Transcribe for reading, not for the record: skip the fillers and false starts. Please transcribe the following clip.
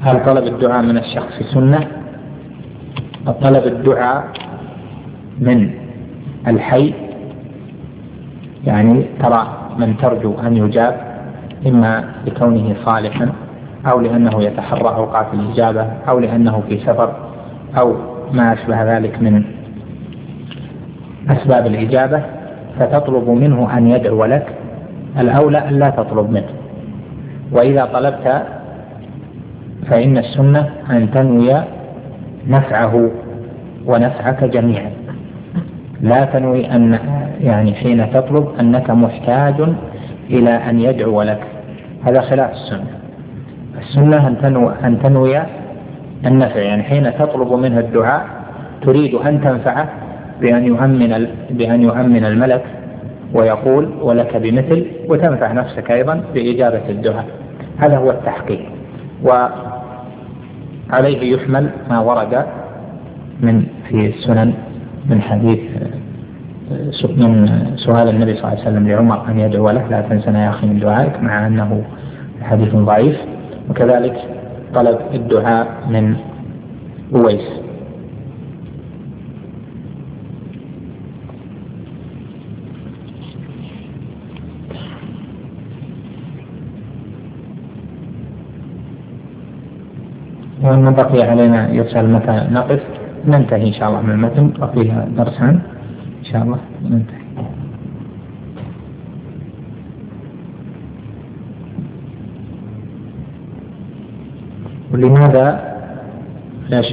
هل طلب الدعاء من الشخص سنة؟ طلب الدعاء من الحي، يعني ترى من ترجو أن يجاب إما لكونه صالحا أو لأنه يتحرى أوقات الإجابة أو لأنه في سفر أو ما أشبه ذلك من أسباب الإجابة، فتطلب منه أن يدعو لك، الأولى أن لا تطلب منه. وإذا طلبت فإن السنة أن تنوي نفعه ونفعك جميعا، لا تنوي أن يعني حين تطلب أنك محتاج إلى أن يدعو لك، هذا خلاف السنة. السنة أن تنوي النفع، يعني حين تطلب منه الدعاء تريد أن تنفعه بأن يؤمن الملك ويقول ولك بمثل، وتنفع نفسك أيضا بإجابة الدعاء. هذا هو التحقيق، وعليه يحمل ما ورد في السنن من حديث من سؤال النبي صلى الله عليه وسلم لعمر أن يدعو له لا تنسنا يا أخي من دعائك، مع أنه حديث ضعيف. وكذلك طلب الدعاء من أويس. وأن بقي علينا يسأل متى نقف، ننتهي إن شاء الله من المتن، بقيها درسان إن شاء الله ننتهي. ولماذا لا